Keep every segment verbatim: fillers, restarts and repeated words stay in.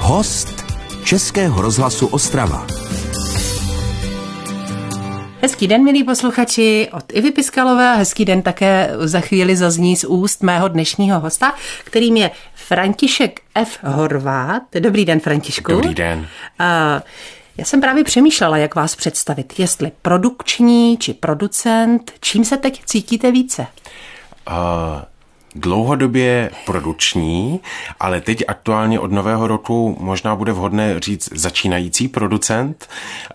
Host Českého rozhlasu Ostrava. Hezký den, milí posluchači, od Ivy Piskalové a hezký den také za chvíli zazní z úst mého dnešního hosta, kterým je František F. Horvát. Dobrý den, Františku. Dobrý den. Uh, já jsem právě přemýšlela, jak vás představit, jestli produkční či producent, čím se teď cítíte více? Uh... Dlouhodobě produkční, ale teď aktuálně od nového roku možná bude vhodné říct začínající producent.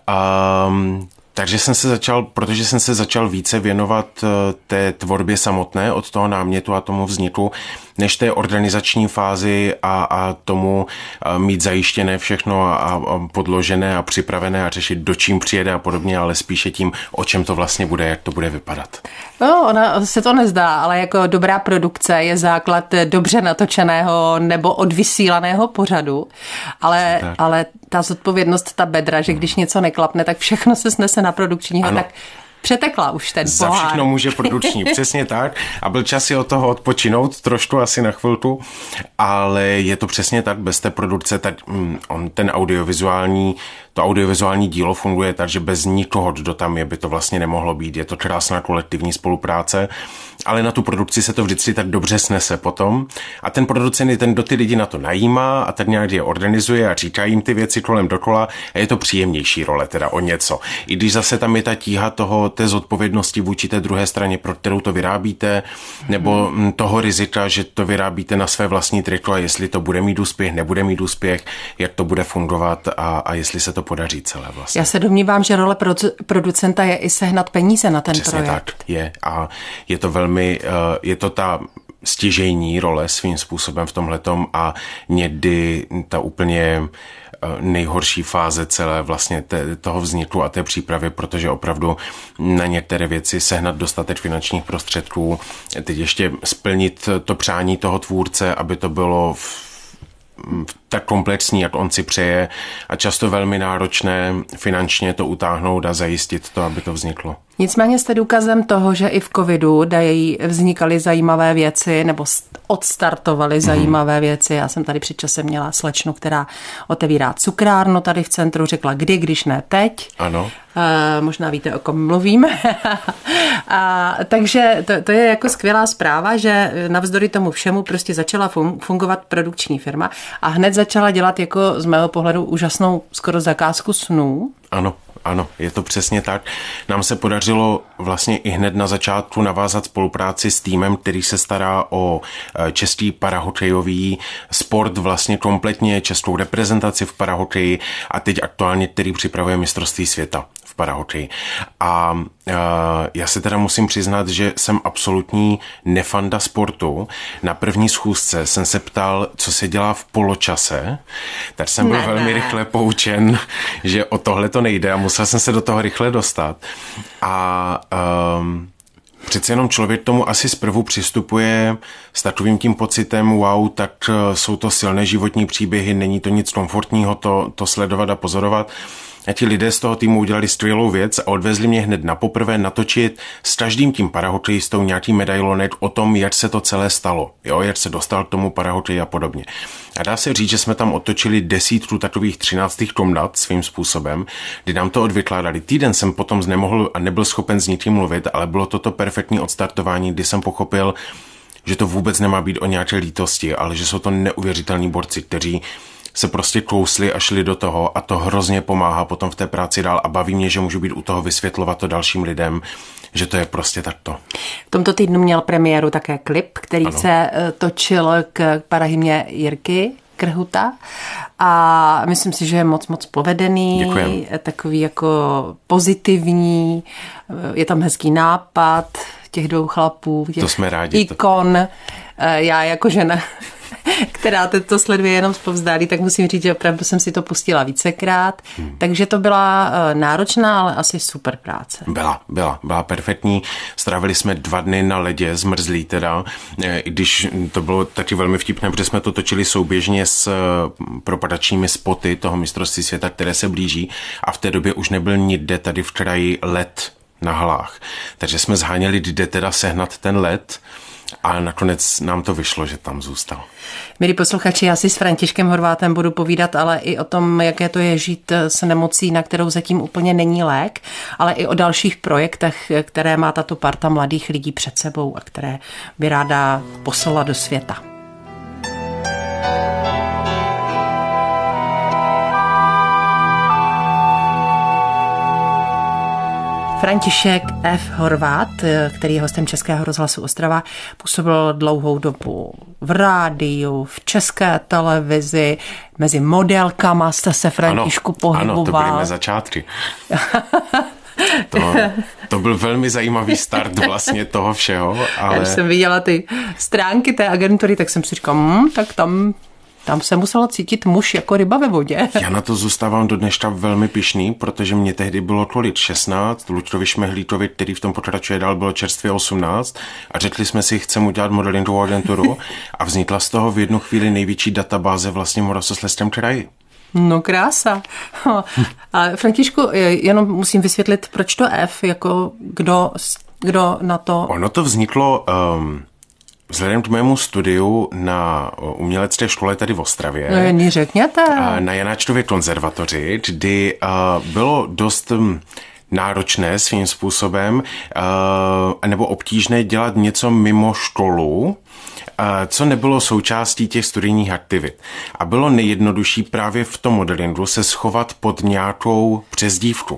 Um, takže jsem se začal, protože jsem se začal více věnovat té tvorbě samotné od toho námětu a tomu vzniku, než té organizační fázi a, a tomu a mít zajištěné všechno a, a podložené a připravené a řešit, do čím přijede a podobně, ale spíše tím, o čem to vlastně bude, jak to bude vypadat. No, ona se to nezdá, ale jako dobrá produkce je základ dobře natočeného nebo odvysílaného pořadu, ale, ale ta zodpovědnost, ta bedra, že když něco neklapne, tak všechno se snese na produkčního, ano. Tak přetekla už ten Za pohár. všechno může produční, přesně tak. A byl čas si od toho odpočinout trošku, asi na chvilku, ale je to přesně tak, bez té produkce, tak on ten audiovizuální, to audiovizuální dílo funguje tak, že bez nikoho, kdo tam je, by to vlastně nemohlo být. Je to krásná kolektivní spolupráce, ale na tu produkci se to vždycky tak dobře snese potom. A ten producent je ten, kdo ty lidi na to najímá a tak nějak je organizuje a říká jim ty věci kolem dokola a je to příjemnější role, teda o něco. I když zase tam je ta tíha toho, té zodpovědnosti vůči té druhé straně, pro kterou to vyrábíte, nebo toho rizika, že to vyrábíte na své vlastní triko a jestli to bude mít úspěch, nebude mít úspěch, jak to bude fungovat a, a jestli se to podaří celé vlastně. Já se domnívám, že role producenta je i sehnat peníze na ten Přesně projekt. Tak je a je to velmi, je to ta stěžejní role svým způsobem v tomhletom a někdy ta úplně nejhorší fáze celé vlastně té, toho vzniku a té přípravy, protože opravdu na některé věci sehnat dostatek finančních prostředků, teď ještě splnit to přání toho tvůrce, aby to bylo v tak komplexní, jak on si přeje a často velmi náročné finančně to utáhnout a zajistit to, aby to vzniklo. Nicméně jste důkazem toho, že i v covidu dají vznikaly zajímavé věci nebo odstartovaly mm. zajímavé věci. Já jsem tady před časem měla slečnu, která otevírá cukrárnu tady v centru, řekla kdy, když ne teď. Ano. E, možná víte, o kom mluvím. a, takže to, to je jako skvělá zpráva, že navzdory tomu všemu prostě začala fun- fungovat produkční firma a hned začala dělat jako z mého pohledu úžasnou skoro zakázku snů. Ano. Ano, je to přesně tak. Nám se podařilo vlastně i hned na začátku navázat spolupráci s týmem, který se stará o český parahokejový sport, vlastně kompletně českou reprezentaci v parahokeji a teď aktuálně, který připravuje mistrovství světa v parahokeji. A uh, já se teda musím přiznat, že jsem absolutní nefanda sportu. Na první schůzce jsem se ptal, co se dělá v poločase, tak jsem byl ne, velmi ne. rychle poučen, že o tohle to nejde a musel jsem se do toho rychle dostat. A um, přece jenom člověk tomu asi zprvu přistupuje s takovým tím pocitem, wow, tak jsou to silné životní příběhy, není to nic komfortního to, to sledovat a pozorovat. A ti lidé z toho týmu udělali skvělou věc a odvezli mě hned na poprvé natočit s každým tím parahokejistou nějaký medailonek o tom, jak se to celé stalo, jo, jak se dostal k tomu parahokeji a podobně. A dá se říct, že jsme tam otočili desítku takových třináctých komnat svým způsobem, kdy nám to odvykládali. Týden jsem potom nemohl a nebyl schopen s nikým mluvit, ale bylo toto perfektní odstartování, kdy jsem pochopil, že to vůbec nemá být o nějaké lítosti, ale že jsou to neuvěřitelní borci, kteří se prostě kousli a šli do toho a to hrozně pomáhá potom v té práci dál a baví mě, že můžu být u toho, vysvětlovat to dalším lidem, že to je prostě takto. V tomto týdnu měl premiéru také klip, který ano. se točil k parahymě Jirky Krhuta a myslím si, že je moc, moc povedený, Děkujem. Takový jako pozitivní, je tam hezký nápad těch dvou chlapů, těch to jsme rádi, ikon. To... Já jako žena, která to sleduje jenom zpovzdálí, tak musím říct, že opravdu jsem si to pustila vícekrát. Hmm. Takže to byla náročná, ale asi super práce. Byla, byla, byla perfektní. Strávili jsme dva dny na ledě, zmrzlí teda, i když to bylo taky velmi vtipné, protože jsme to točili souběžně s propadačními spoty toho mistrovství světa, které se blíží a v té době už nebyl nikde tady v kraji led na halách. Takže jsme zháněli, kde teda sehnat ten led A nakonec nám to vyšlo, že tam zůstal. Milí posluchači, já si s Františkem Horvátem budu povídat, ale i o tom, jaké to je žít s nemocí, na kterou zatím úplně není lék, ale i o dalších projektech, které má tato parta mladých lidí před sebou a které by ráda poslala do světa. František F. Horvát, který je hostem Českého rozhlasu Ostrava, působil dlouhou dobu v rádiu, v České televizi, mezi modelkama jste se, Františku, pohyboval. Ano, to byly mé začátky. To, to byl velmi zajímavý start vlastně toho všeho. Ale... Já jsem viděla ty stránky té agentury, tak jsem si říkal, hm, tak tam... Tam se muselo cítit muž jako ryba ve vodě. Já na to zůstávám do dneška velmi pyšný, protože mě tehdy bylo tolik šestnáct, Luďkovi Šmehlíkovi, který v tom pokračuje dál, bylo čerstvě osmnáct a řekli jsme si, chceme udělat modelingovou agenturu a vznikla z toho v jednu chvíli největší databáze vlastně v Moravskoslezském kraji. No krása. A Františku, jenom musím vysvětlit, proč to F, jako kdo, kdo na to... Ono to vzniklo... Um, Vzhledem k mému studiu na umělecké škole tady v Ostravě, no jen řekněte. Na Janáčkově konzervatoři, kdy bylo dost náročné svým způsobem nebo obtížné dělat něco mimo školu, co nebylo součástí těch studijních aktivit. A bylo nejjednodušší právě v tom modelingu se schovat pod nějakou přezdívku.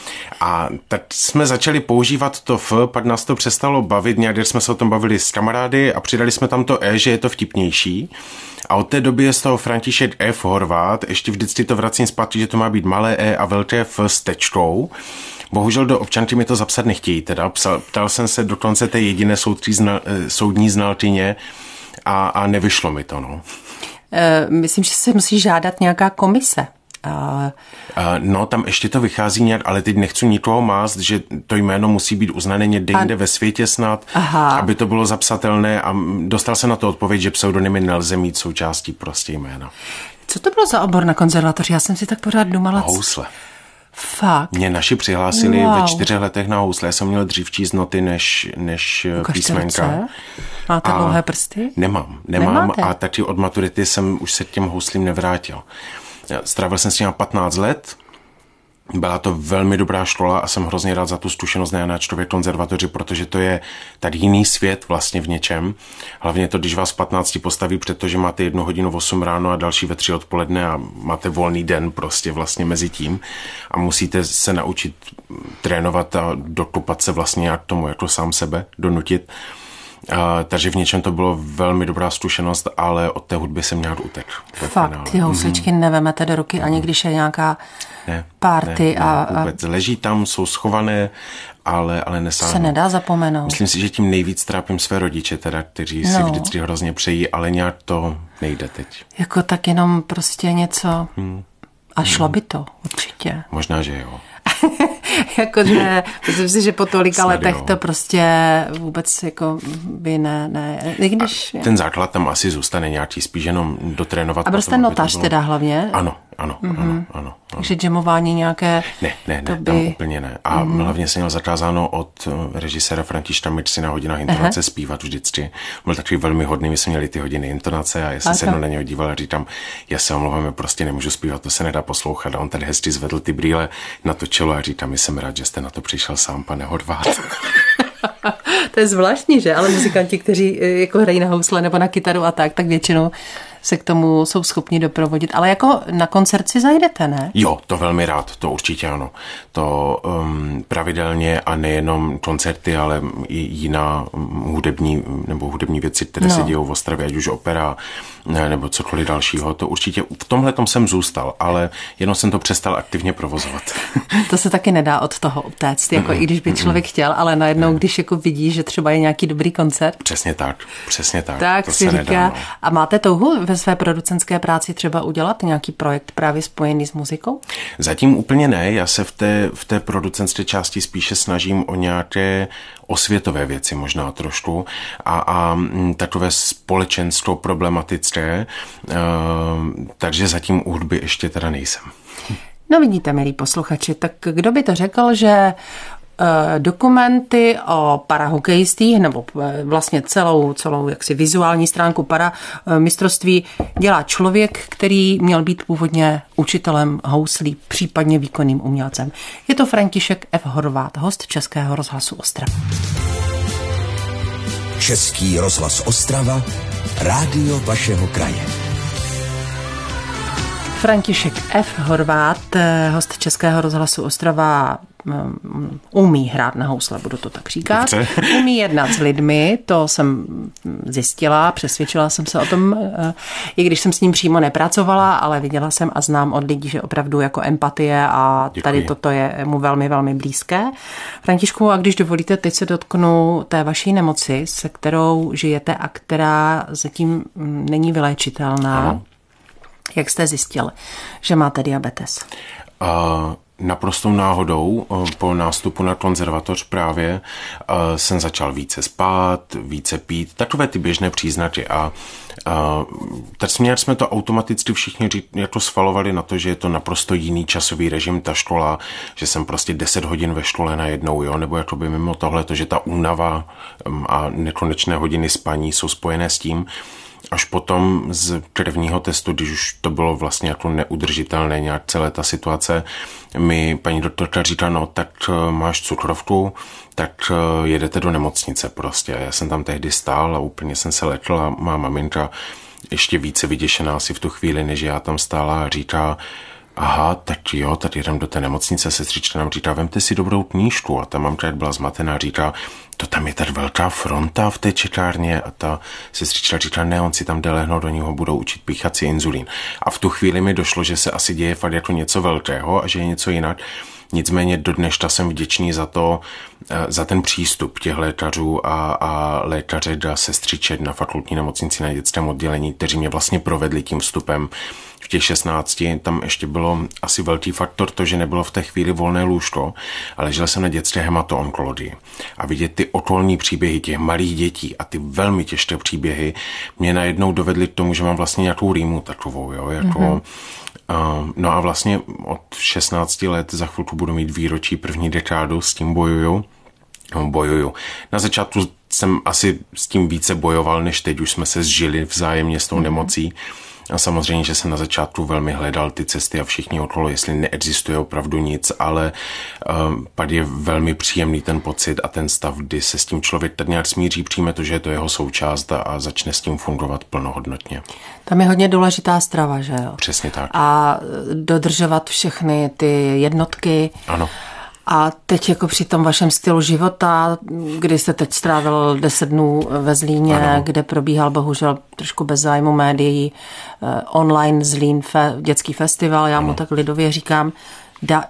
A tak jsme začali používat to F, pak nás to přestalo bavit, nějak jsme se o tom bavili s kamarády a přidali jsme tam to E, že je to vtipnější. A od té doby je z toho František F. Horvát, ještě vždycky to vracím zpátky, že to má být malé E a velké F s tečkou. Bohužel do občanky mi to zapsat nechtějí, teda psal, ptal jsem se dokonce té jediné soudní, znal, soudní znalkyně a, a nevyšlo mi to, no. E, myslím, že se musí žádat nějaká komise. Uh, no, tam ještě to vychází nějak, ale teď nechci nikoho mást, že to jméno musí být uznané někde jinde ve světě snad, aha, aby to bylo zapsatelné a dostal se na to odpověď, že pseudonymy nelze mít součástí prostě jména. Co to bylo za obor na konzervatoři? Já jsem si tak pořád dumala. Housle. Fakt? Mě naši přihlásili wow. ve čtyřech letech na housle. Já jsem měl dřív číst noty než, než písmenka. Máte dlouhé prsty? Nemám, nemám. Nemáte? A taky od maturity jsem už se k těm houslím nevrátil. Strávil jsem s tím patnáct let, byla to velmi dobrá škola a jsem hrozně rád za tu zkušenost na Janáčkově konzervatoři, protože to je tady jiný svět vlastně v něčem. Hlavně to, když vás v patnácti postaví před to, že máte jednu hodinu v osm ráno a další ve tři odpoledne a máte volný den prostě vlastně mezi tím a musíte se naučit trénovat a dokopat se vlastně jak tomu jako sám sebe donutit. Uh, takže v něčem to bylo velmi dobrá zkušenost, ale od té hudby jsem nějak utek. Fakt, ty housličky mm. nevemete do ruky, ani když je nějaká ne, party. Ne, ne, a, vůbec. Leží tam, jsou schované, ale, ale nesáhnou. Se nedá zapomenout. Myslím si, že tím nejvíc trápím své rodiče, teda, kteří no. si vždycky hrozně přejí, ale nějak to nejde teď. Jako tak jenom prostě něco hmm. a šlo by to určitě. Možná, že jo. Jakože, myslím si, že po tolika letech to prostě vůbec jako by ne, ne, když... Ten základ tam asi zůstane nějaký, spíš jenom dotrénovat. A byl jste notář teda hlavně? Ano, ano, mm-hmm. ano, ano, ano. Takže jamování nějaké... Ne, ne, ne, by... tam úplně ne. A mm-hmm. hlavně jsem měl zakázáno od režiséra Františka Mičci na hodinách intonace Aha. zpívat vždycky. Byl takový velmi hodný, my jsme měli ty hodiny intonace a já jsem se na něho díval a říkám, já se omlouvám, já prostě nemůžu zpívat, to se nedá poslouchat. A on tady hezky zvedl ty brýle na to čelo a říkám, jsem rád, že jste na to přišel sám, pane Horvát. To je zvláštní, že? Ale muzikanti, kteří jako hrají na housle nebo na kytaru a tak, tak většinou se k tomu jsou schopni doprovodit. Ale jako na koncert si zajdete, ne? Jo, to velmi rád, to určitě ano. To um, pravidelně a nejenom koncerty, ale i jiná hudební nebo hudební věci, které no. se dějou v Ostravě, ať už opera ne, nebo cokoliv dalšího. To určitě v tomhletom jsem zůstal, ale jenom jsem to přestal aktivně provozovat. To se taky nedá od toho utéct, jako mm, i když by člověk mm, chtěl, ale najednou, mm. když jako vidí, že třeba je nějaký dobrý koncert. Přesně tak, přesně tak. Tak to si se říká, nedá, no. A máte touhu ve své producentské práci třeba udělat nějaký projekt právě spojený s muzikou? Zatím úplně ne, já se v té, v té producentské části spíše snažím o nějaké osvětové věci možná trošku a, a takové společensko-problematické, uh, takže zatím u hudby ještě teda nejsem. No vidíte, milí posluchači, tak kdo by to řekl, že dokumenty o parahokejistích, nebo vlastně celou, celou jaksi vizuální stránku paramistrovství dělá člověk, který měl být původně učitelem houslí, případně výkonným umělcem. Je to František F. Horváth, host Českého rozhlasu Ostrava. Český rozhlas Ostrava, rádio vašeho kraje. František F. Horváth, host Českého rozhlasu Ostrava, umí hrát na housle, budu to tak říkat. Dobře. Umí jednat s lidmi, to jsem zjistila, přesvědčila jsem se o tom, i když jsem s ním přímo nepracovala, ale viděla jsem a znám od lidí, že opravdu jako empatie a Děkuji. Tady toto je mu velmi, velmi blízké. Františku, a když dovolíte, teď se dotknu té vaší nemoci, se kterou žijete a která zatím není vyléčitelná. Ano. Jak jste zjistil, že máte diabetes? Uh... Naprostou náhodou po nástupu na konzervatoř právě jsem začal více spát, více pít, takové ty běžné příznaky a, a tak směr jsme to automaticky všichni jako svalovali na to, že je to naprosto jiný časový režim, ta škola, že jsem prostě deset hodin ve škole najednou, jo, nebo jakoby mimo tohle, to, že ta únava a nekonečné hodiny spaní jsou spojené s tím. Až potom z krevního testu, když už to bylo vlastně jako neudržitelné nějak celé ta situace, mi paní doktorka říká, no tak máš cukrovku, tak jedete do nemocnice prostě. Já jsem tam tehdy stál a úplně jsem se lekl a má maminka ještě více vyděšená asi v tu chvíli, než já tam stála a říká, aha, tak jo, tak jdem do té nemocnice, sestřička nám říká, vemte si dobrou knížku. A ta mamka, jak byla zmatená, říká, to tam je tak velká fronta v té čekárně. A ta sestřička říká, ne, on si tam jde lehnout, do něho budou učit píchat si inzulín. A v tu chvíli mi došlo, že se asi děje fakt jako něco velkého a že je něco jinak. Nicméně do dneška jsem vděčný za to, za ten přístup těch lékařů a, a lékaře a sestřiček na fakultní nemocnici na dětském oddělení, kteří mě vlastně provedli tím vstupem v těch šestnácti. Tam ještě bylo asi velký faktor to, že nebylo v té chvíli volné lůžko, ale žil jsem na dětské hematoonkologii. A vidět ty okolní příběhy těch malých dětí a ty velmi těžké příběhy mě najednou dovedly k tomu, že mám vlastně nějakou rýmu takovou, jo, jako... Mm-hmm. Uh, no a vlastně od šestnácti let za chvilku budu mít výročí první dekádu, s tím bojuju. No, bojuju. Na začátku jsem asi s tím více bojoval, než teď už jsme se zžili vzájemně s tou mm-hmm. nemocí. A samozřejmě, že jsem na začátku velmi hledal ty cesty a všichni okolo, jestli neexistuje opravdu nic, ale uh, pak je velmi příjemný ten pocit a ten stav, kdy se s tím člověk tak nějak smíří, přijme to, že je to jeho součást a, a začne s tím fungovat plnohodnotně. Tam je hodně důležitá strava, že jo? Přesně tak. A dodržovat všechny ty jednotky. Ano. A teď jako při tom vašem stylu života, kdy jste teď strávil deset dnů ve Zlíně, ano. kde probíhal bohužel trošku bez zájmu médií online Zlín fe, dětský festival, já ano. mu tak lidově říkám, da,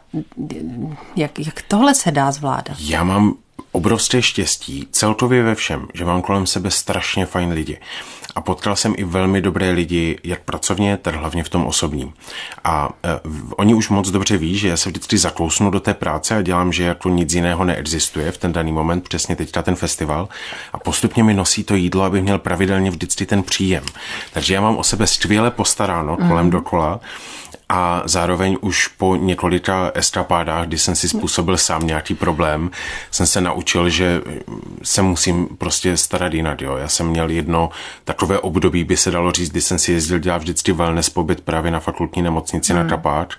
jak, jak tohle se dá zvládat? Já mám obrovské štěstí celkově ve všem, že mám kolem sebe strašně fajn lidi. A potkal jsem i velmi dobré lidi, jak pracovně, tak hlavně v tom osobním. A e, oni už moc dobře ví, že já se vždycky zakousnu do té práce a dělám, že jako nic jiného neexistuje v ten daný moment, přesně teďka ten festival. A postupně mi nosí to jídlo, abych měl pravidelně vždycky ten příjem. Takže já mám o sebe skvěle postaráno kolem mm. dokola. A zároveň už po několika eskapádách, kdy jsem si způsobil sám nějaký problém, jsem se naučil, že se musím prostě starat jinak. Jo. Já jsem měl jedno takové období, by se dalo říct, kdy jsem si jezdil dělat vždycky wellness pobyt právě na fakultní nemocnici mm. na Kapáč.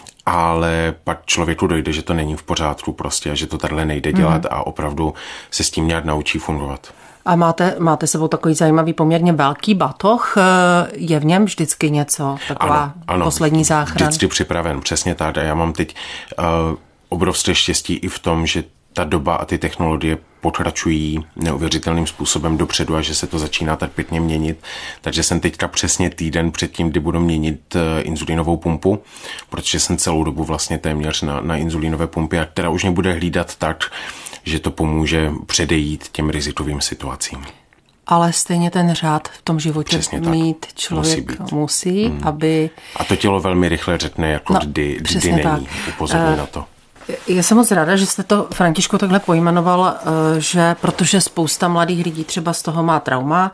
Ale pak člověku dojde, že to není v pořádku prostě, že to takhle nejde dělat mm. a opravdu se s tím nějak naučí fungovat. A máte, máte sebou takový zajímavý poměrně velký batoh, je v něm vždycky něco, taková ano, ano, poslední záchrana? Vždycky připraven, přesně tak. A já mám teď uh, obrovské štěstí i v tom, že ta doba a ty technologie pokračují neuvěřitelným způsobem dopředu a že se to začíná tak pěkně měnit. Takže jsem teďka přesně týden před tím, kdy budu měnit inzulínovou pumpu, protože jsem celou dobu vlastně téměř na, na inzulínové pumpě, která už mě bude hlídat tak, že to pomůže předejít těm rizikovým situacím. Ale stejně ten řád v tom životě mít člověk musí, musí hmm. aby... A to tělo velmi rychle řekne, jako no, kdy, kdy není. Tak. Upozorňuji uh, na to. Já jsem moc ráda, že jste to, Františku, takhle pojmenoval, že protože spousta mladých lidí třeba z toho má trauma,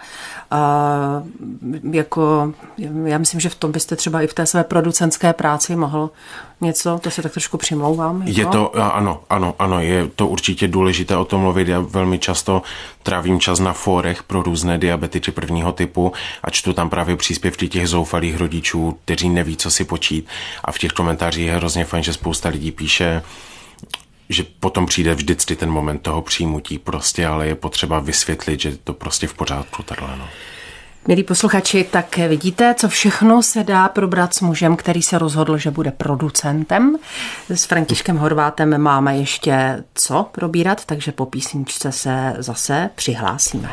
jako, já myslím, že v tom byste třeba i v té své producentské práci mohl něco, to se tak trošku přimlouvám. Jako? Je to, ano, ano, ano, je to určitě důležité o tom mluvit. Já velmi často trávím čas na fórech pro různé diabetiky prvního typu a čtu tam právě příspěvky těch zoufalých rodičů, kteří neví, co si počít. A v těch komentářích je hrozně fajn, že spousta lidí píše, že potom přijde vždycky ten moment toho přijmutí prostě, ale je potřeba vysvětlit, že to prostě v pořádku takhle, no. Milí posluchači, tak vidíte, co všechno se dá probrat s mužem, který se rozhodl, že bude producentem. S Františkem Horvátem máme ještě co probírat, takže po písničce se zase přihlásíme.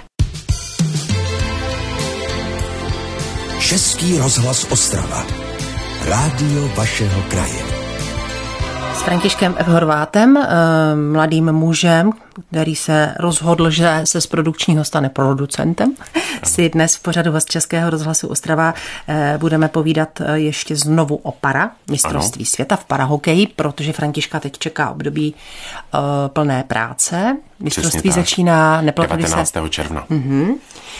Český rozhlas Ostrava. Rádio vašeho kraje. S Františkem F. Horvátem, mladým mužem, který se rozhodl, že se z produkčního stane producentem, si dnes v pořadu z Českého rozhlasu Ostrava budeme povídat ještě znovu o para, mistrovství ano. světa v parahokeji, protože Františka teď čeká období uh, plné práce. Mistrovství začíná devatenáctého června. Uh-huh.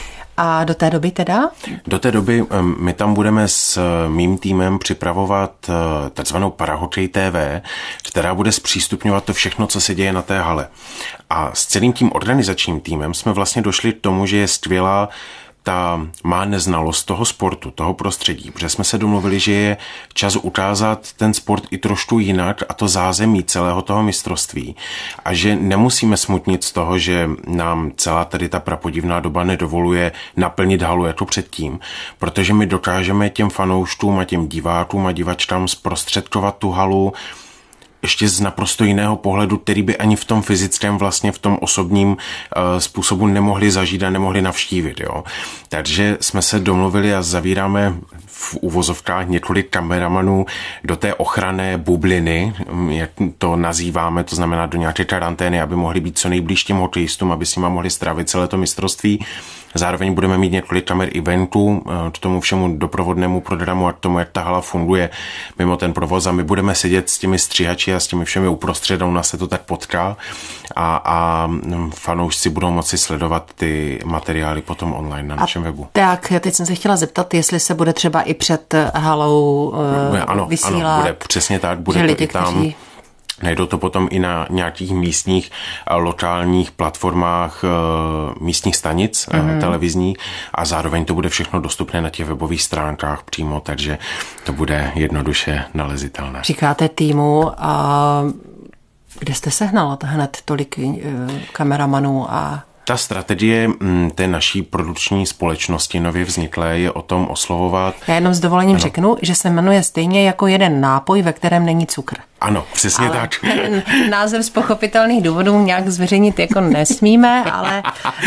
A do té doby teda? Do té doby my tam budeme s mým týmem připravovat takzvanou Parahokej T V, která bude zpřístupňovat to všechno, co se děje na té hale. A s celým tím organizačním týmem jsme vlastně došli k tomu, že je skvělá ta má neznalost toho sportu, toho prostředí, protože jsme se domluvili, že je čas ukázat ten sport i trošku jinak a to zázemí celého toho mistrovství a že nemusíme smutnit z toho, že nám celá tady ta prapodivná doba nedovoluje naplnit halu jako předtím, protože my dokážeme těm fanouškům a těm divákům a divačkám zprostředkovat tu halu ještě z naprosto jiného pohledu, který by ani v tom fyzickém, vlastně v tom osobním uh, způsobu nemohli zažít a nemohli navštívit. Jo. Takže jsme se domluvili a zavíráme v uvozovkách několik kameramanů do té ochranné bubliny, jak to nazýváme, to znamená do nějaké karantény, aby mohli být co nejblíž těm hokejistům, aby s nimi mohli strávit celé to mistrovství. Zároveň budeme mít několik kamer i venku k tomu všemu doprovodnému programu a k tomu, jak ta hala funguje mimo ten provoz a my budeme sedět s těmi stříhači a s těmi všemi uprostřed, u nás se to tak potká a, a fanoušci budou moci sledovat ty materiály potom online na našem a webu. Tak, teď jsem se chtěla zeptat, jestli se bude třeba i před halou uh, ano, vysílat. Ano, bude přesně tak, bude to lidi, i tam. Kteří... Najdou to potom i na nějakých místních lokálních platformách místních stanic mm. televizních a zároveň to bude všechno dostupné na těch webových stránkách přímo, takže to bude jednoduše nalezitelné. Říkáte týmu a kde jste sehnala hned tolik kameramanů a... Ta strategie té naší produkční společnosti nově vzniklé je o tom oslovovat... Já jenom s dovolením ano. řeknu, že se jmenuje stejně jako jeden nápoj, ve kterém není cukr. Ano, přesně ale tak. Název z pochopitelných důvodů nějak zveřejnit jako nesmíme, ale...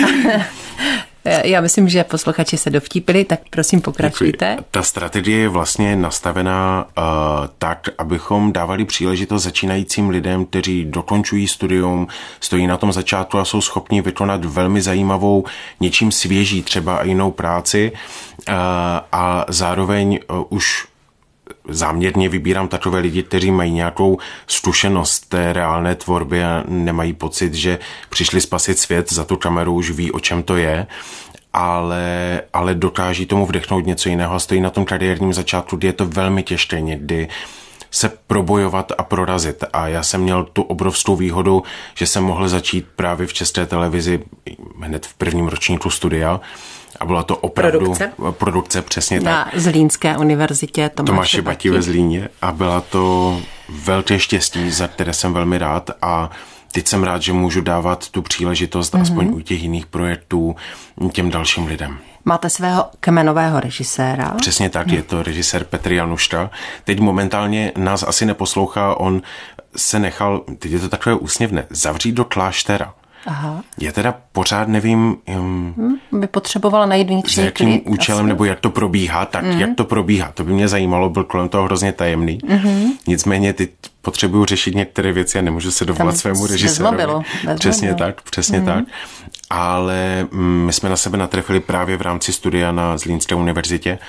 Já myslím, že posluchači se dovtípili, tak prosím pokračujte. Děkuji. Ta strategie je vlastně nastavená uh, tak, abychom dávali příležitost začínajícím lidem, kteří dokončují studium, stojí na tom začátku a jsou schopni vykonat velmi zajímavou, něčím svěží třeba jinou práci uh, a zároveň uh, už záměrně vybírám takové lidi, kteří mají nějakou zkušenost té reálné tvorby a nemají pocit, že přišli spasit svět, za tu kamerou už ví, o čem to je, ale, ale dokáží tomu vdechnout něco jiného a stojí na tom kariérním začátku, kdy je to velmi těžké někdy se probojovat a prorazit. A já jsem měl tu obrovskou výhodu, že jsem mohl začít právě v České televizi hned v prvním ročníku studia. A byla to opravdu produkce, produkce přesně na tak. Na Zlínské univerzitě Tomáše, Tomáše Bati ve Zlíně a byla to velké štěstí, za které jsem velmi rád a teď jsem rád, že můžu dávat tu příležitost mm-hmm. aspoň u těch jiných projektů těm dalším lidem. Máte svého kmenového režiséra? Přesně tak, je to režisér Petr Januška. Teď momentálně nás asi neposlouchá, on se nechal, teď je to takové úsměvné, zavřít do kláštera. Aha. Já teda pořád nevím, um, by potřebovala najít vnitřní jakým klid, účelem asi. Nebo jak to probíhá, tak mm. jak to probíhá. To by mě zajímalo, byl kolem toho hrozně tajemný. Mm-hmm. Nicméně teď potřebuju řešit některé věci a nemůžu se dovolat tam svému režisérovi. Přesně tak, přesně mm. tak. Ale my jsme na sebe natrefili právě v rámci studia na Zlínské univerzitě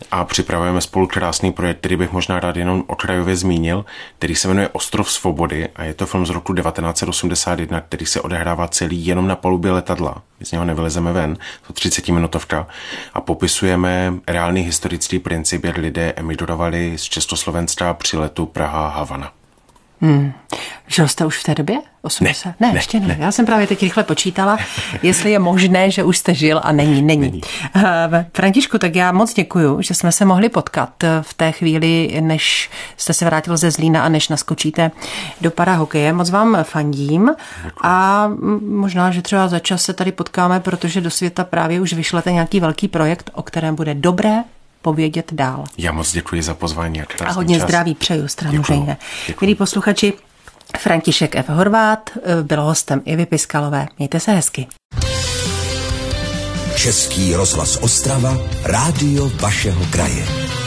a připravujeme spolu krásný projekt, který bych možná rád jenom okrajově zmínil, který se jmenuje Ostrov svobody a je to film z roku devatenáct set osmdesát jedna, který se odehrává celý jenom na palubě letadla. My z něho nevylezeme ven, to třicetiminutovka a popisujeme reálný historický princip, jak lidé emigrovali z Československa při letu Praha-Havana. Hmm. Žil jste už v té době? osmdesát? Ne, ne, ne ještě ne. ne. Já jsem právě teď rychle počítala, jestli je možné, že už jste žil a není, není. není. Uh, Františku, tak já moc děkuju, že jsme se mohli potkat v té chvíli, než jste se vrátil ze Zlína a než naskočíte do parahokeje. Moc vám fandím a možná, že třeba za čas se tady potkáme, protože do světa právě už vyšlete nějaký velký projekt, o kterém bude dobré povědět dál. Já moc děkuji za pozvání. A, a hodně čas. Zdraví přeju, samozřejmě. Milí posluchači, František F. Horváth byl hostem Ivy Piskalové. Mějte se hezky. Český rozhlas Ostrava, rádio vašeho kraje.